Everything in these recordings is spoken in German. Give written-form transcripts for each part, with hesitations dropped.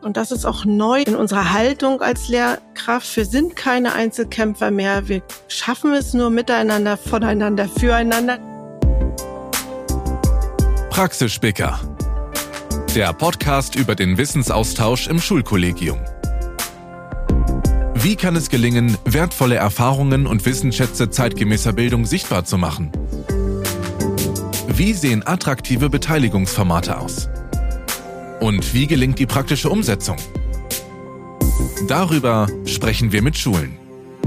Und das ist auch neu in unserer Haltung als Lehrkraft. Wir sind keine Einzelkämpfer mehr. Wir schaffen es nur miteinander, voneinander, füreinander. Praxisspicker. Der Podcast über den Wissensaustausch im Schulkollegium. Wie kann es gelingen, wertvolle Erfahrungen und Wissensschätze zeitgemäßer Bildung sichtbar zu machen? Wie sehen attraktive Beteiligungsformate aus? Und wie gelingt die praktische Umsetzung? Darüber sprechen wir mit Schulen.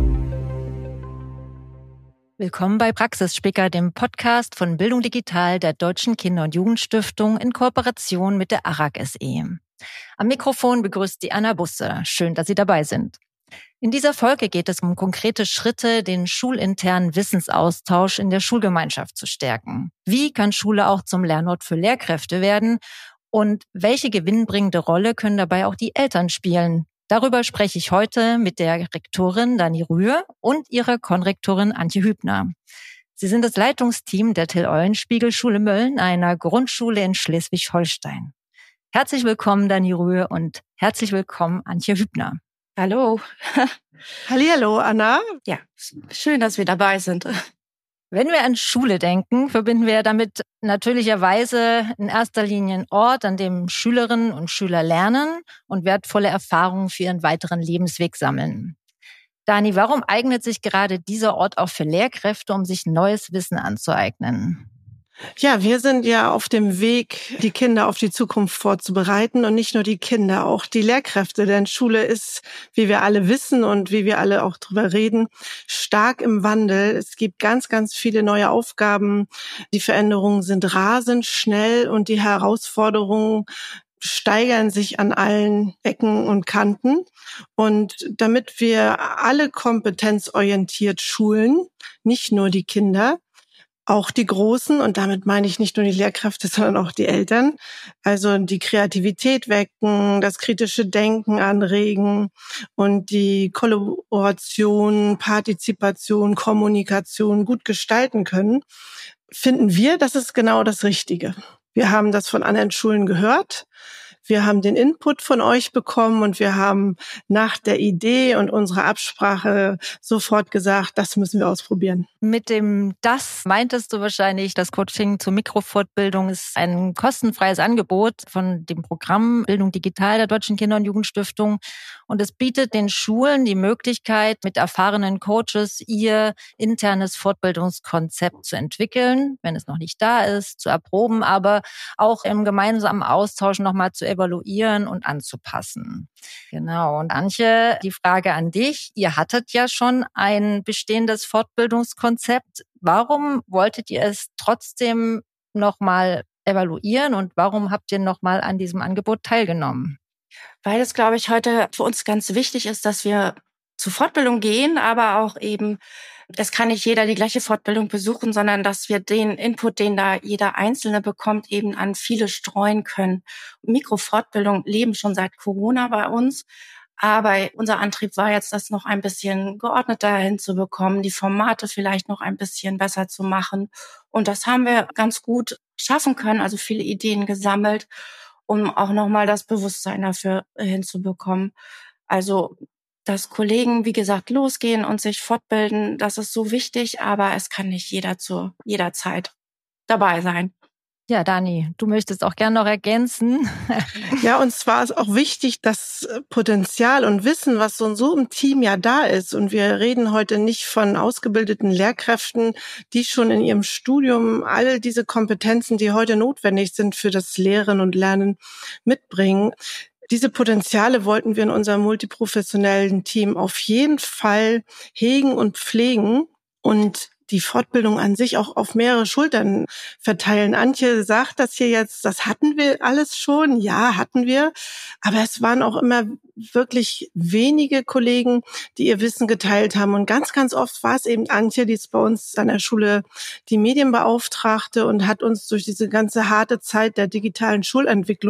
Willkommen bei Praxisspicker, dem Podcast von Bildung Digital der Deutschen Kinder- und Jugendstiftung in Kooperation mit der ARAG SE. Am Mikrofon begrüßt Sie Anna Busse. Schön, dass Sie dabei sind. In dieser Folge geht es um konkrete Schritte, den schulinternen Wissensaustausch in der Schulgemeinschaft zu stärken. Wie kann Schule auch zum Lernort für Lehrkräfte werden? Und welche gewinnbringende Rolle können dabei auch die Eltern spielen? Darüber spreche ich heute mit der Rektorin Dani Rühe und ihrer Konrektorin Antje Hübner. Sie sind das Leitungsteam der Till-Eulenspiegel-Schule Mölln, einer Grundschule in Schleswig-Holstein. Herzlich willkommen, Dani Rühe, und herzlich willkommen, Antje Hübner. Hallo. Hallihallo, Anna. Ja, schön, dass wir dabei sind. Wenn wir an Schule denken, verbinden wir damit natürlicherweise in erster Linie einen Ort, an dem Schülerinnen und Schüler lernen und wertvolle Erfahrungen für ihren weiteren Lebensweg sammeln. Dani, warum eignet sich gerade dieser Ort auch für Lehrkräfte, um sich neues Wissen anzueignen? Ja, wir sind ja auf dem Weg, die Kinder auf die Zukunft vorzubereiten und nicht nur die Kinder, auch die Lehrkräfte. Denn Schule ist, wie wir alle wissen und wie wir alle auch drüber reden, stark im Wandel. Es gibt ganz, ganz viele neue Aufgaben. Die Veränderungen sind rasend schnell und die Herausforderungen steigern sich an allen Ecken und Kanten. Und damit wir alle kompetenzorientiert schulen, nicht nur die Kinder, auch die Großen, und damit meine ich nicht nur die Lehrkräfte, sondern auch die Eltern, also die Kreativität wecken, das kritische Denken anregen und die Kollaboration, Partizipation, Kommunikation gut gestalten können, finden wir, das ist genau das Richtige. Wir haben das von anderen Schulen gehört. Wir haben den Input von euch bekommen und wir haben nach der Idee und unserer Absprache sofort gesagt, das müssen wir ausprobieren. Mit dem "Das" meintest du wahrscheinlich, das Coaching zur Mikrofortbildung ist ein kostenfreies Angebot von dem Programm Bildung Digital der Deutschen Kinder- und Jugendstiftung. Und es bietet den Schulen die Möglichkeit, mit erfahrenen Coaches ihr internes Fortbildungskonzept zu entwickeln, wenn es noch nicht da ist, zu erproben, aber auch im gemeinsamen Austausch nochmal zu evaluieren und anzupassen. Genau. Und Antje, die Frage an dich. Ihr hattet ja schon ein bestehendes Fortbildungskonzept. Warum wolltet ihr es trotzdem nochmal evaluieren und warum habt ihr nochmal an diesem Angebot teilgenommen? Weil es, glaube ich, heute für uns ganz wichtig ist, dass wir zur Fortbildung gehen, aber auch eben, es kann nicht jeder die gleiche Fortbildung besuchen, sondern dass wir den Input, den da jeder Einzelne bekommt, eben an viele streuen können. Mikrofortbildung leben schon seit Corona bei uns, aber unser Antrieb war jetzt, das noch ein bisschen geordneter hinzubekommen, die Formate vielleicht noch ein bisschen besser zu machen. Und das haben wir ganz gut schaffen können, also viele Ideen gesammelt, um auch nochmal das Bewusstsein dafür hinzubekommen. Also, dass Kollegen, wie gesagt, losgehen und sich fortbilden, das ist so wichtig, aber es kann nicht jeder zu jeder Zeit dabei sein. Ja, Dani, du möchtest auch gerne noch ergänzen. Ja, und zwar ist auch wichtig, das Potenzial und Wissen, was so im Team ja da ist. Und wir reden heute nicht von ausgebildeten Lehrkräften, die schon in ihrem Studium all diese Kompetenzen, die heute notwendig sind für das Lehren und Lernen, mitbringen. Diese Potenziale wollten wir in unserem multiprofessionellen Team auf jeden Fall hegen und pflegen und die Fortbildung an sich auch auf mehrere Schultern verteilen. Antje sagt das hier jetzt, das hatten wir alles schon. Ja, hatten wir. Aber es waren auch immer wirklich wenige Kollegen, die ihr Wissen geteilt haben. Und ganz, ganz oft war es eben Antje, die ist bei uns an der Schule die Medienbeauftragte und hat uns durch diese ganze harte Zeit der digitalen Schulentwicklung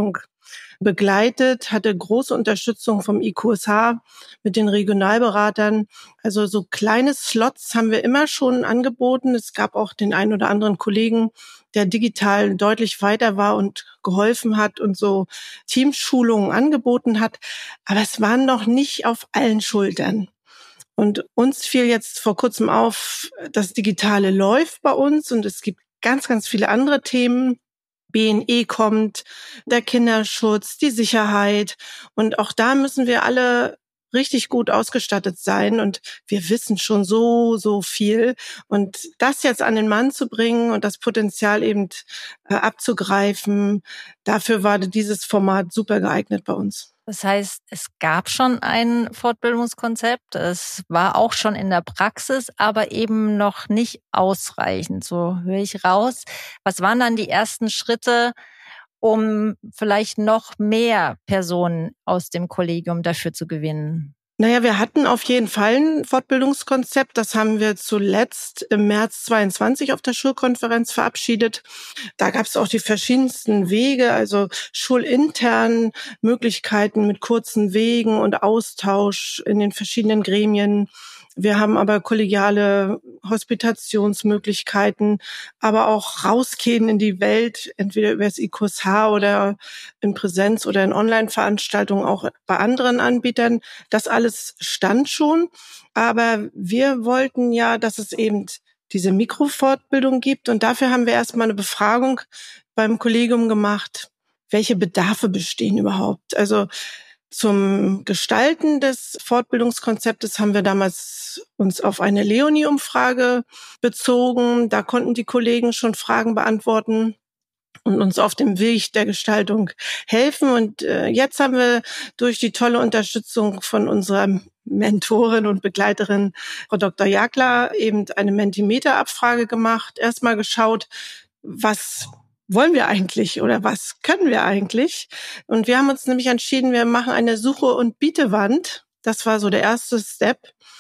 begleitet, hatte große Unterstützung vom IQSH mit den Regionalberatern. Also so kleine Slots haben wir immer schon angeboten. Es gab auch den einen oder anderen Kollegen, der digital deutlich weiter war und geholfen hat und so Teamschulungen angeboten hat. Aber es waren noch nicht auf allen Schultern. Und uns fiel jetzt vor kurzem auf, das Digitale läuft bei uns und es gibt ganz, ganz viele andere Themen. BNE kommt, der Kinderschutz, die Sicherheit. Und auch da müssen wir alle richtig gut ausgestattet sein. Und wir wissen schon so viel. Und das jetzt an den Mann zu bringen und das Potenzial eben abzugreifen, dafür war dieses Format super geeignet bei uns. Das heißt, es gab schon ein Fortbildungskonzept, es war auch schon in der Praxis, aber eben noch nicht ausreichend, so höre ich raus. Was waren dann die ersten Schritte, um vielleicht noch mehr Personen aus dem Kollegium dafür zu gewinnen? Naja, wir hatten auf jeden Fall ein Fortbildungskonzept. Das haben wir zuletzt im März 22 auf der Schulkonferenz verabschiedet. Da gab es auch die verschiedensten Wege, also schulintern Möglichkeiten mit kurzen Wegen und Austausch in den verschiedenen Gremien. Wir haben aber kollegiale Hospitationsmöglichkeiten, aber auch rausgehen in die Welt, entweder über das IQSH oder in Präsenz oder in Online-Veranstaltungen, auch bei anderen Anbietern. Das alles stand schon, aber wir wollten ja, dass es eben diese Mikrofortbildung gibt und dafür haben wir erstmal eine Befragung beim Kollegium gemacht, welche Bedarfe bestehen überhaupt. Also zum Gestalten des Fortbildungskonzeptes haben wir damals uns auf eine Leonie-Umfrage bezogen. Da konnten die Kollegen schon Fragen beantworten und uns auf dem Weg der Gestaltung helfen. Und jetzt haben wir durch die tolle Unterstützung von unserer Mentorin und Begleiterin, Frau Dr. Jagler, eben eine Mentimeter-Abfrage gemacht. Erstmal geschaut, was wollen wir eigentlich oder was können wir eigentlich? Und wir haben uns nämlich entschieden, wir machen eine Suche- und Bietewand. Das war so der erste Step.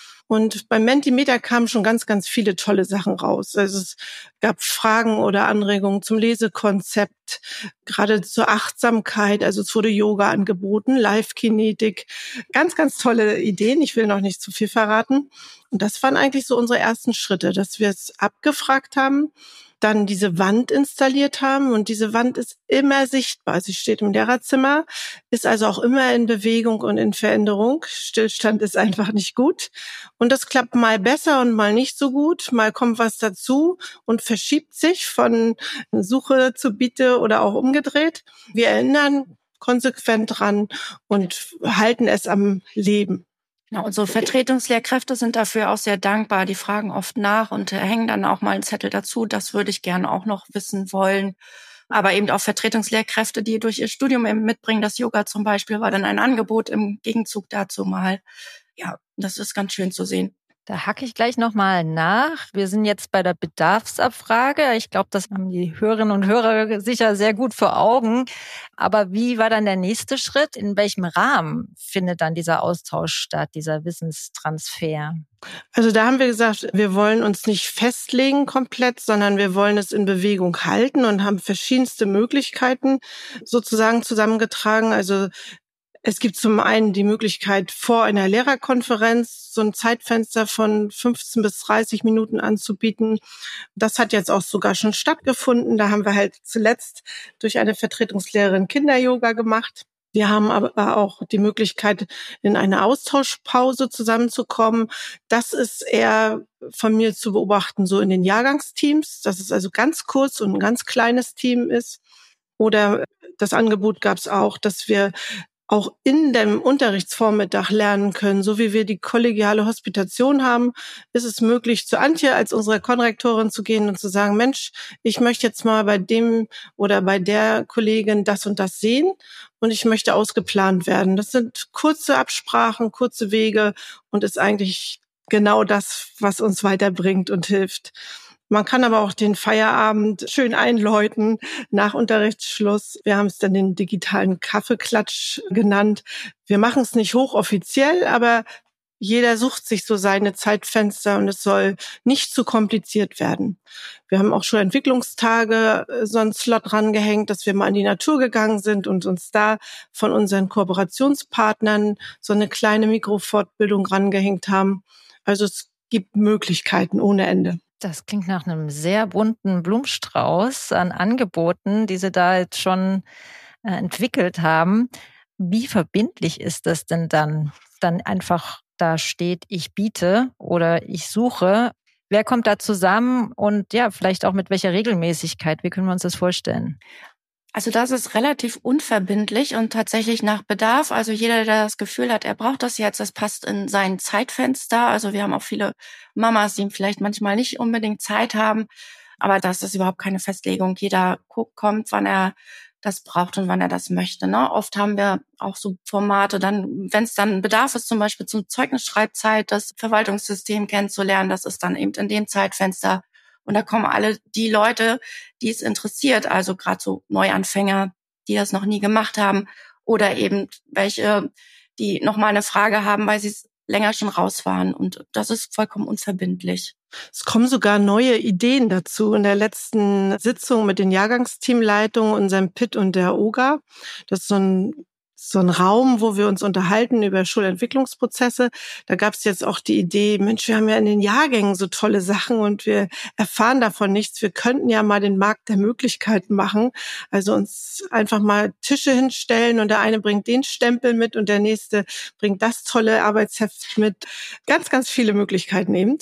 Und beim Mentimeter kamen schon ganz, ganz viele tolle Sachen raus. Also es gab Fragen oder Anregungen zum Lesekonzept, gerade zur Achtsamkeit. Also es wurde Yoga angeboten, Live-Kinetik. Ganz, ganz tolle Ideen. Ich will noch nicht zu viel verraten. Und das waren eigentlich so unsere ersten Schritte, dass wir es abgefragt haben, dann diese Wand installiert haben und diese Wand ist immer sichtbar. Sie steht im Lehrerzimmer, ist also auch immer in Bewegung und in Veränderung. Stillstand ist einfach nicht gut. Und das klappt mal besser und mal nicht so gut. Mal kommt was dazu und verschiebt sich von Suche zu Biete oder auch umgedreht. Wir erinnern konsequent dran und halten es am Leben. Ja, unsere Vertretungslehrkräfte sind dafür auch sehr dankbar. Die fragen oft nach und hängen dann auch mal einen Zettel dazu. Das würde ich gerne auch noch wissen wollen. Aber eben auch Vertretungslehrkräfte, die durch ihr Studium eben mitbringen. Das Yoga zum Beispiel war dann ein Angebot im Gegenzug dazu mal. Ja, das ist ganz schön zu sehen. Da hacke ich gleich nochmal nach. Wir sind jetzt bei der Bedarfsabfrage. Ich glaube, das haben die Hörerinnen und Hörer sicher sehr gut vor Augen. Aber wie war dann der nächste Schritt? In welchem Rahmen findet dann dieser Austausch statt, dieser Wissenstransfer? Also da haben wir gesagt, wir wollen uns nicht festlegen komplett, sondern wir wollen es in Bewegung halten und haben verschiedenste Möglichkeiten sozusagen zusammengetragen. Also es gibt zum einen die Möglichkeit, vor einer Lehrerkonferenz so ein Zeitfenster von 15 bis 30 Minuten anzubieten. Das hat jetzt auch sogar schon stattgefunden. Da haben wir halt zuletzt durch eine Vertretungslehrerin Kinder-Yoga gemacht. Wir haben aber auch die Möglichkeit, in eine Austauschpause zusammenzukommen. Das ist eher von mir zu beobachten, so in den Jahrgangsteams, dass es also ganz kurz und ein ganz kleines Team ist. Oder das Angebot gab es auch, dass wir auch in dem Unterrichtsvormittag lernen können. So wie wir die kollegiale Hospitation haben, ist es möglich, zu Antje als unsere Konrektorin zu gehen und zu sagen, Mensch, ich möchte jetzt mal bei dem oder bei der Kollegin das und das sehen und ich möchte ausgeplant werden. Das sind kurze Absprachen, kurze Wege und ist eigentlich genau das, was uns weiterbringt und hilft. Man kann aber auch den Feierabend schön einläuten nach Unterrichtsschluss. Wir haben es dann den digitalen Kaffeeklatsch genannt. Wir machen es nicht hochoffiziell, aber jeder sucht sich so seine Zeitfenster und es soll nicht zu kompliziert werden. Wir haben auch schon Entwicklungstage so einen Slot rangehängt, dass wir mal in die Natur gegangen sind und uns da von unseren Kooperationspartnern so eine kleine Mikrofortbildung rangehängt haben. Also es gibt Möglichkeiten ohne Ende. Das klingt nach einem sehr bunten Blumenstrauß an Angeboten, die Sie da jetzt schon entwickelt haben. Wie verbindlich ist das denn dann? Dann einfach da steht, ich biete oder ich suche. Wer kommt da zusammen und ja, vielleicht auch mit welcher Regelmäßigkeit? Wie können wir uns das vorstellen? Also das ist relativ unverbindlich und tatsächlich nach Bedarf. Also jeder, der das Gefühl hat, er braucht das jetzt, das passt in sein Zeitfenster. Also wir haben auch viele Mamas, die vielleicht manchmal nicht unbedingt Zeit haben. Aber das ist überhaupt keine Festlegung. Jeder kommt, wann er das braucht und wann er das möchte. Ne? Oft haben wir auch so Formate, dann, wenn es dann Bedarf ist, zum Beispiel zur Zeugnisschreibzeit, das Verwaltungssystem kennenzulernen, das ist dann eben in dem Zeitfenster. Und da kommen alle die Leute, die es interessiert, also gerade so Neuanfänger, die das noch nie gemacht haben oder eben welche, die nochmal eine Frage haben, weil sie länger schon raus waren. Und das ist vollkommen unverbindlich. Es kommen sogar neue Ideen dazu. In der letzten Sitzung mit den Jahrgangsteamleitungen, unserem PIT und der OGA, das ist so ein Raum, wo wir uns unterhalten über Schulentwicklungsprozesse. Da gab es jetzt auch die Idee, Mensch, wir haben ja in den Jahrgängen so tolle Sachen und wir erfahren davon nichts. Wir könnten ja mal den Markt der Möglichkeiten machen. Also uns einfach mal Tische hinstellen und der eine bringt den Stempel mit und der nächste bringt das tolle Arbeitsheft mit. Ganz, ganz viele Möglichkeiten eben.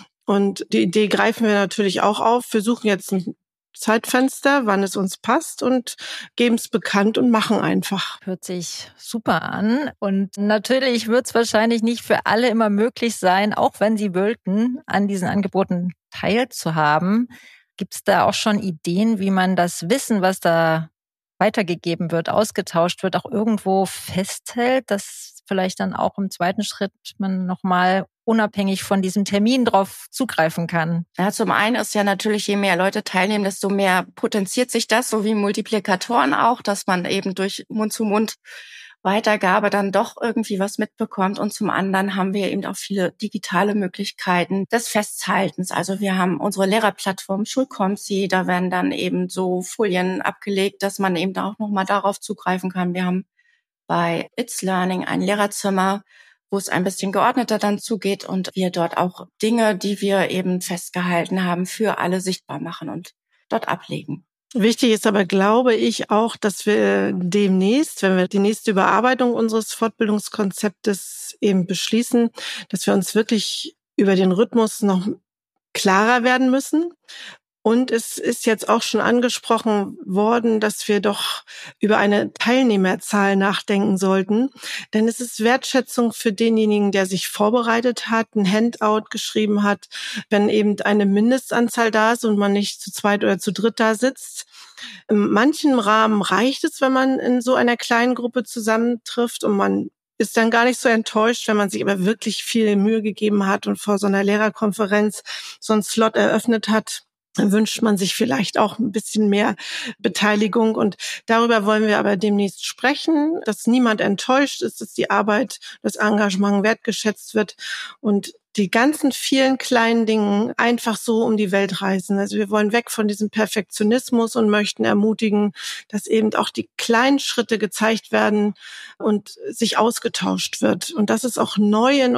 Und die Idee greifen wir natürlich auch auf. Wir suchen jetzt ein Zeitfenster, wann es uns passt und geben es bekannt und machen einfach. Hört sich super an. Und natürlich wird es wahrscheinlich nicht für alle immer möglich sein, auch wenn sie wollten, an diesen Angeboten teilzuhaben. Gibt es da auch schon Ideen, wie man das Wissen, was da weitergegeben wird, ausgetauscht wird, auch irgendwo festhält, dass vielleicht dann auch im zweiten Schritt man nochmal unabhängig von diesem Termin drauf zugreifen kann? Ja, zum einen ist ja natürlich, je mehr Leute teilnehmen, desto mehr potenziert sich das, so wie Multiplikatoren auch, dass man eben durch Mund-zu-Mund Weitergabe dann doch irgendwie was mitbekommt. Und zum anderen haben wir eben auch viele digitale Möglichkeiten des Festhaltens. Also wir haben unsere Lehrerplattform Schulkomsi, da werden dann eben so Folien abgelegt, dass man eben auch nochmal darauf zugreifen kann. Wir haben bei It's Learning ein Lehrerzimmer, wo es ein bisschen geordneter dann zugeht und wir dort auch Dinge, die wir eben festgehalten haben, für alle sichtbar machen und dort ablegen. Wichtig ist aber, glaube ich, auch, dass wir demnächst, wenn wir die nächste Überarbeitung unseres Fortbildungskonzeptes eben beschließen, dass wir uns wirklich über den Rhythmus noch klarer werden müssen. Und es ist jetzt auch schon angesprochen worden, dass wir doch über eine Teilnehmerzahl nachdenken sollten. Denn es ist Wertschätzung für denjenigen, der sich vorbereitet hat, ein Handout geschrieben hat, wenn eben eine Mindestanzahl da ist und man nicht zu zweit oder zu dritt da sitzt. In manchen Rahmen reicht es, wenn man in so einer kleinen Gruppe zusammentrifft und man ist dann gar nicht so enttäuscht, wenn man sich aber wirklich viel Mühe gegeben hat und vor so einer Lehrerkonferenz so einen Slot eröffnet hat. Dann wünscht man sich vielleicht auch ein bisschen mehr Beteiligung. Und darüber wollen wir aber demnächst sprechen, dass niemand enttäuscht ist, dass die Arbeit, das Engagement wertgeschätzt wird und die ganzen vielen kleinen Dingen einfach so um die Welt reisen. Also wir wollen weg von diesem Perfektionismus und möchten ermutigen, dass eben auch die kleinen Schritte gezeigt werden und sich ausgetauscht wird. Und das ist auch neu in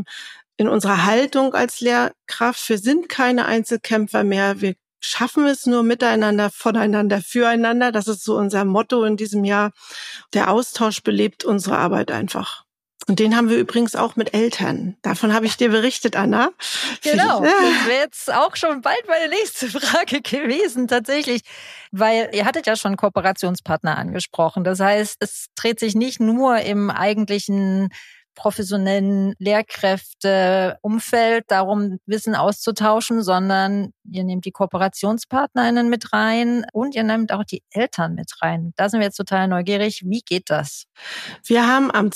unserer Haltung als Lehrkraft. Wir sind keine Einzelkämpfer mehr. Wir schaffen es nur miteinander, voneinander, füreinander. Das ist so unser Motto in diesem Jahr. Der Austausch belebt unsere Arbeit einfach. Und den haben wir übrigens auch mit Eltern. Davon habe ich dir berichtet, Anna. Genau, das wäre jetzt auch schon bald meine nächste Frage gewesen, tatsächlich. Weil ihr hattet ja schon Kooperationspartner angesprochen. Das heißt, es dreht sich nicht nur im eigentlichen professionellen Lehrkräfteumfeld darum, Wissen auszutauschen, sondern ihr nehmt die KooperationspartnerInnen mit rein und ihr nehmt auch die Eltern mit rein. Da sind wir jetzt total neugierig. Wie geht das? Wir haben am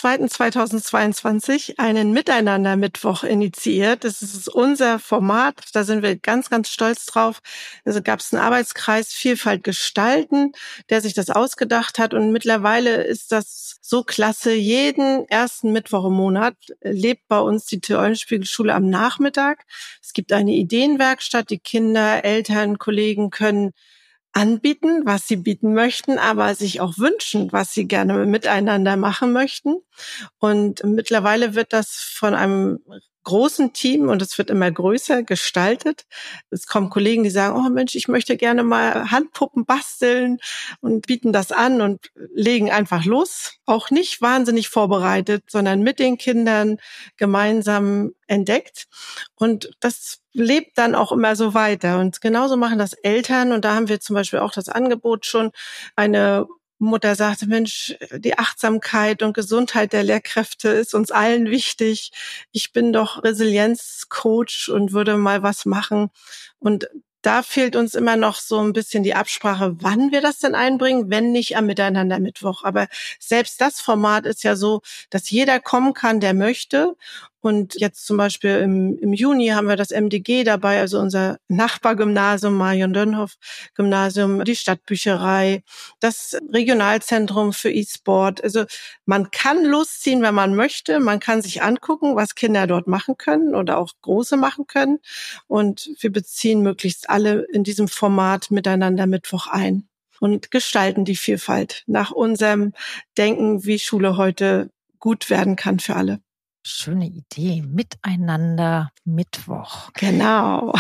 2.2.2022 einen Miteinander-Mittwoch initiiert. Das ist unser Format. Da sind wir ganz, ganz stolz drauf. Also gab es einen Arbeitskreis Vielfalt gestalten, der sich das ausgedacht hat. Und mittlerweile ist das so klasse. Jeden ersten ersten Mittwoch im Monat lebt bei uns die Eulenspiegel-Schule am Nachmittag. Es gibt eine Ideenwerkstatt. Die Kinder, Eltern, Kollegen können anbieten, was sie bieten möchten, aber sich auch wünschen, was sie gerne miteinander machen möchten. Und mittlerweile wird das von einem großen Team, und es wird immer größer, gestaltet. Es kommen Kollegen, die sagen, oh Mensch, ich möchte gerne mal Handpuppen basteln, und bieten das an und legen einfach los. Auch nicht wahnsinnig vorbereitet, sondern mit den Kindern gemeinsam entdeckt. Und das lebt dann auch immer so weiter. Und genauso machen das Eltern. Und da haben wir zum Beispiel auch das Angebot schon. Eine Mutter sagte, Mensch, die Achtsamkeit und Gesundheit der Lehrkräfte ist uns allen wichtig. Ich bin doch Resilienzcoach und würde mal was machen. Und da fehlt uns immer noch so ein bisschen die Absprache, wann wir das denn einbringen, wenn nicht am Miteinander-Mittwoch. Aber selbst das Format ist ja so, dass jeder kommen kann, der möchte. Und jetzt zum Beispiel im Juni haben wir das MDG dabei, also unser Nachbargymnasium, Marion-Dönhoff-Gymnasium, die Stadtbücherei, das Regionalzentrum für E-Sport. Also man kann losziehen, wenn man möchte. Man kann sich angucken, was Kinder dort machen können oder auch Große machen können. Und wir beziehen möglichst alle in diesem Format miteinander Mittwoch ein und gestalten die Vielfalt nach unserem Denken, wie Schule heute gut werden kann für alle. Schöne Idee. Miteinander Mittwoch. Genau.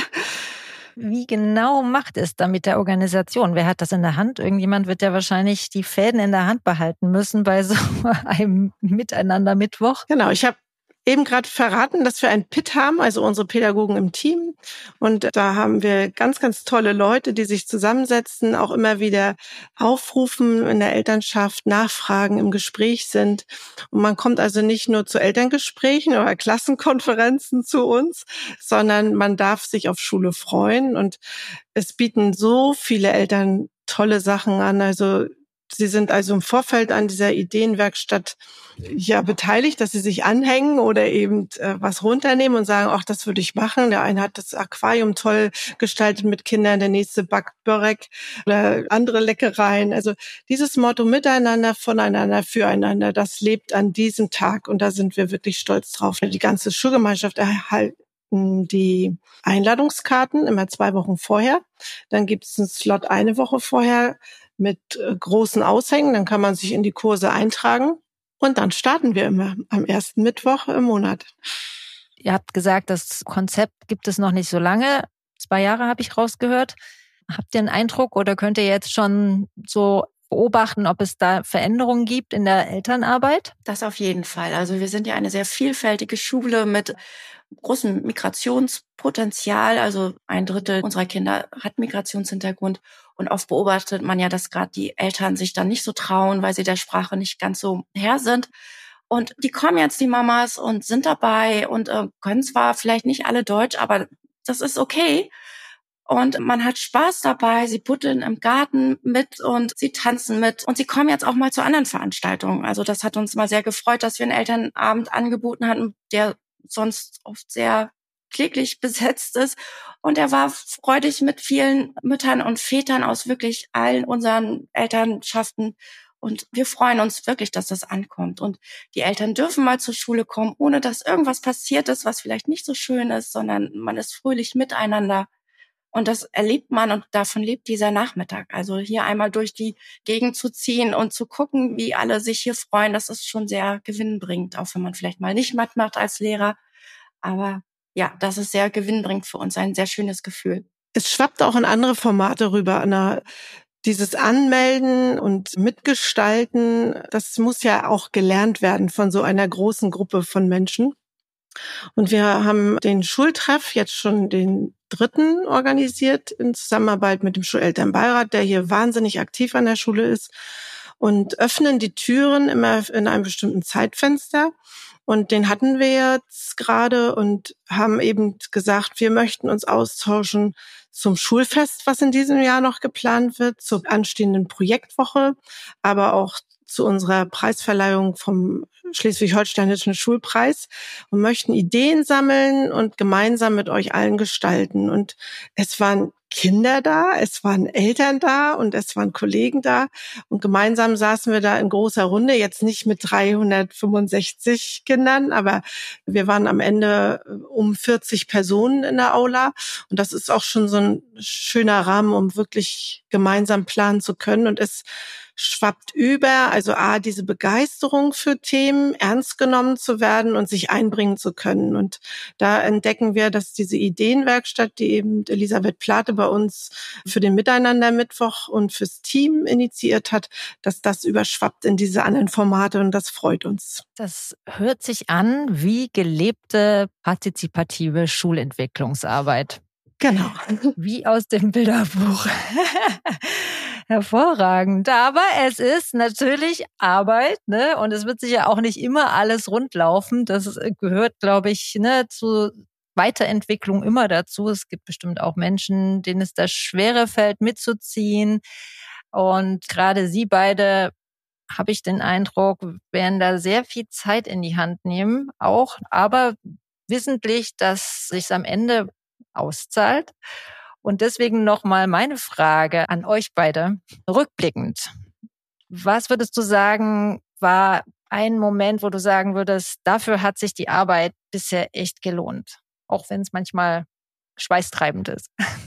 Wie genau macht es da mit der Organisation? Wer hat das in der Hand? Irgendjemand wird ja wahrscheinlich die Fäden in der Hand behalten müssen bei so einem Miteinander Mittwoch. Genau, ich habe eben gerade verraten, dass wir ein PIT haben, also unsere Pädagogen im Team. Und da haben wir ganz, ganz tolle Leute, die sich zusammensetzen, auch immer wieder aufrufen in der Elternschaft, nachfragen, im Gespräch sind. Und man kommt also nicht nur zu Elterngesprächen oder Klassenkonferenzen zu uns, sondern man darf sich auf Schule freuen. Und es bieten so viele Eltern tolle Sachen an. Also sie sind also im Vorfeld an dieser Ideenwerkstatt beteiligt, dass sie sich anhängen oder eben was runternehmen und sagen, ach, das würde ich machen. Der eine hat das Aquarium toll gestaltet mit Kindern, der nächste backt Börek oder andere Leckereien. Also dieses Motto Miteinander, voneinander, füreinander, das lebt an diesem Tag und da sind wir wirklich stolz drauf. Die ganze Schulgemeinschaft erhalten die Einladungskarten immer 2 Wochen vorher. Dann gibt es einen Slot 1 Woche vorher mit großen Aushängen, dann kann man sich in die Kurse eintragen und dann starten wir immer am ersten Mittwoch im Monat. Ihr habt gesagt, das Konzept gibt es noch nicht so lange, 2 Jahre habe ich rausgehört. Habt ihr einen Eindruck oder könnt ihr jetzt schon so beobachten, ob es da Veränderungen gibt in der Elternarbeit? Das auf jeden Fall. Also wir sind ja eine sehr vielfältige Schule mit großem Migrationspotenzial. Also 1/3 unserer Kinder hat Migrationshintergrund. Und oft beobachtet man ja, dass gerade die Eltern sich dann nicht so trauen, weil sie der Sprache nicht ganz so Herr sind. Und die kommen jetzt, die Mamas, und sind dabei und können zwar vielleicht nicht alle Deutsch, aber das ist okay. Und man hat Spaß dabei, sie buddeln im Garten mit und sie tanzen mit. Und sie kommen jetzt auch mal zu anderen Veranstaltungen. Also das hat uns mal sehr gefreut, dass wir einen Elternabend angeboten hatten, der sonst oft sehr kläglich besetzt ist. Und er war freudig mit vielen Müttern und Vätern aus wirklich allen unseren Elternschaften. Und wir freuen uns wirklich, dass das ankommt. Und die Eltern dürfen mal zur Schule kommen, ohne dass irgendwas passiert ist, was vielleicht nicht so schön ist, sondern man ist fröhlich miteinander. Und das erlebt man und davon lebt dieser Nachmittag. Also hier einmal durch die Gegend zu ziehen und zu gucken, wie alle sich hier freuen, das ist schon sehr gewinnbringend, auch wenn man vielleicht mal nicht mitmacht als Lehrer. Aber ja, das ist sehr gewinnbringend für uns, ein sehr schönes Gefühl. Es schwappt auch in andere Formate rüber, Anna. Dieses Anmelden und Mitgestalten, das muss ja auch gelernt werden von so einer großen Gruppe von Menschen. Und wir haben den Schultreff jetzt schon den 3. organisiert in Zusammenarbeit mit dem Schulelternbeirat, der hier wahnsinnig aktiv an der Schule ist, und öffnen die Türen immer in einem bestimmten Zeitfenster. Und den hatten wir jetzt gerade und haben eben gesagt, wir möchten uns austauschen zum Schulfest, was in diesem Jahr noch geplant wird, zur anstehenden Projektwoche, aber auch zu unserer Preisverleihung vom Schleswig-Holsteinischen Schulpreis und möchten Ideen sammeln und gemeinsam mit euch allen gestalten. Und es waren Kinder da, es waren Eltern da und es waren Kollegen da. Und gemeinsam saßen wir da in großer Runde, jetzt nicht mit 365 Kindern, aber wir waren am Ende um 40 Personen in der Aula. Und das ist auch schon so ein schöner Rahmen, um wirklich gemeinsam planen zu können. Und es schwappt über, also diese Begeisterung für Themen, ernst genommen zu werden und sich einbringen zu können. Und da entdecken wir, dass diese Ideenwerkstatt, die eben Elisabeth Plate bei uns für den Miteinander-Mittwoch und fürs Team initiiert hat, dass das überschwappt in diese anderen Formate und das freut uns. Das hört sich an wie gelebte partizipative Schulentwicklungsarbeit. Genau. Wie aus dem Bilderbuch. Hervorragend. Aber es ist natürlich Arbeit, ne? Und es wird sicher auch nicht immer alles rundlaufen. Das gehört, glaube ich, zu Weiterentwicklung immer dazu. Es gibt bestimmt auch Menschen, denen es das schwerer fällt, mitzuziehen. Und gerade Sie beide, habe ich den Eindruck, werden da sehr viel Zeit in die Hand nehmen, auch, aber wissentlich, dass sich's am Ende auszahlt. Und deswegen nochmal meine Frage an euch beide. Rückblickend, was würdest du sagen, war ein Moment, wo du sagen würdest, dafür hat sich die Arbeit bisher echt gelohnt? Auch wenn es manchmal schweißtreibend ist.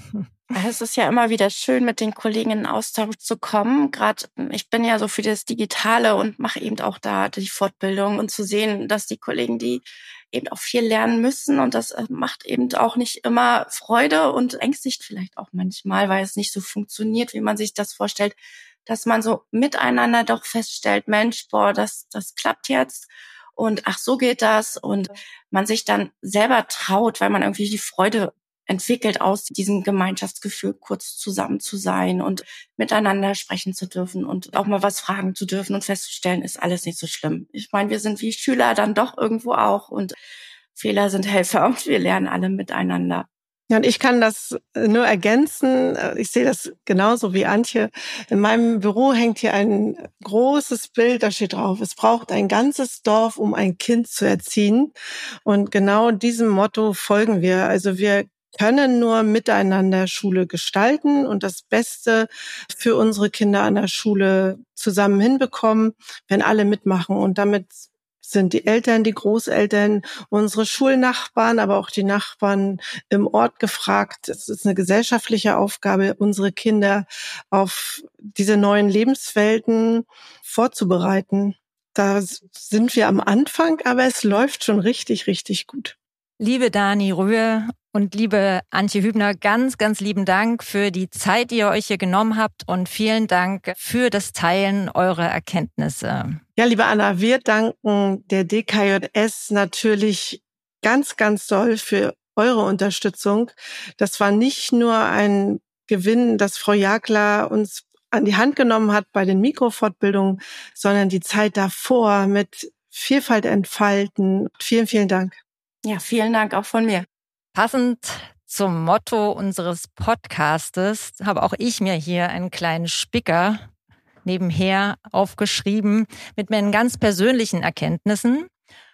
Es ist ja immer wieder schön, mit den Kollegen in Austausch zu kommen. Gerade ich bin ja so für das Digitale und mache eben auch da die Fortbildung und zu sehen, dass die Kollegen, die eben auch viel lernen müssen und das macht eben auch nicht immer Freude und ängstigt vielleicht auch manchmal, weil es nicht so funktioniert, wie man sich das vorstellt, dass man so miteinander doch feststellt, Mensch, das klappt jetzt und ach, so geht das und man sich dann selber traut, weil man irgendwie die Freude entwickelt, aus diesem Gemeinschaftsgefühl kurz zusammen zu sein und miteinander sprechen zu dürfen und auch mal was fragen zu dürfen und festzustellen, ist alles nicht so schlimm. Ich meine, wir sind wie Schüler dann doch irgendwo auch und Fehler sind Helfer und wir lernen alle miteinander. Ja, und ich kann das nur ergänzen. Ich sehe das genauso wie Antje. In meinem Büro hängt hier ein großes Bild, da steht drauf, es braucht ein ganzes Dorf, um ein Kind zu erziehen. Und genau diesem Motto folgen wir. Also wir können nur miteinander Schule gestalten und das Beste für unsere Kinder an der Schule zusammen hinbekommen, wenn alle mitmachen. Und damit sind die Eltern, die Großeltern, unsere Schulnachbarn, aber auch die Nachbarn im Ort gefragt. Es ist eine gesellschaftliche Aufgabe, unsere Kinder auf diese neuen Lebenswelten vorzubereiten. Da sind wir am Anfang, aber es läuft schon richtig, richtig gut. Liebe Dani Röhe und liebe Antje Hübner, ganz, ganz lieben Dank für die Zeit, die ihr euch hier genommen habt und vielen Dank für das Teilen eurer Erkenntnisse. Ja, liebe Anna, wir danken der DKJS natürlich ganz, ganz doll für eure Unterstützung. Das war nicht nur ein Gewinn, dass Frau Jagler uns an die Hand genommen hat bei den Mikrofortbildungen, sondern die Zeit davor mit Vielfalt entfalten. Vielen, vielen Dank. Ja, vielen Dank auch von mir. Passend zum Motto unseres Podcastes habe auch ich mir hier einen kleinen Spicker nebenher aufgeschrieben mit meinen ganz persönlichen Erkenntnissen.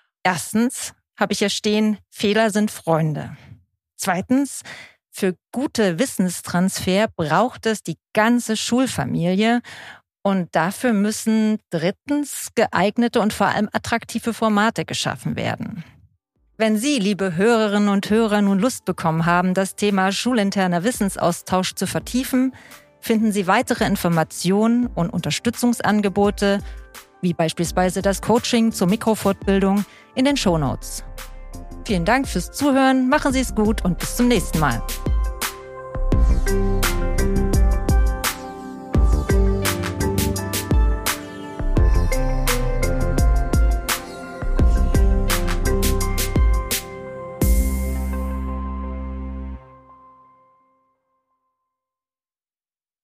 Erstens habe ich hier stehen, Fehler sind Freunde. Zweitens, für gute Wissenstransfer braucht es die ganze Schulfamilie. Und dafür müssen drittens geeignete und vor allem attraktive Formate geschaffen werden. Wenn Sie, liebe Hörerinnen und Hörer, nun Lust bekommen haben, das Thema schulinterner Wissensaustausch zu vertiefen, finden Sie weitere Informationen und Unterstützungsangebote, wie beispielsweise das Coaching zur Mikrofortbildung, in den Shownotes. Vielen Dank fürs Zuhören, machen Sie es gut und bis zum nächsten Mal.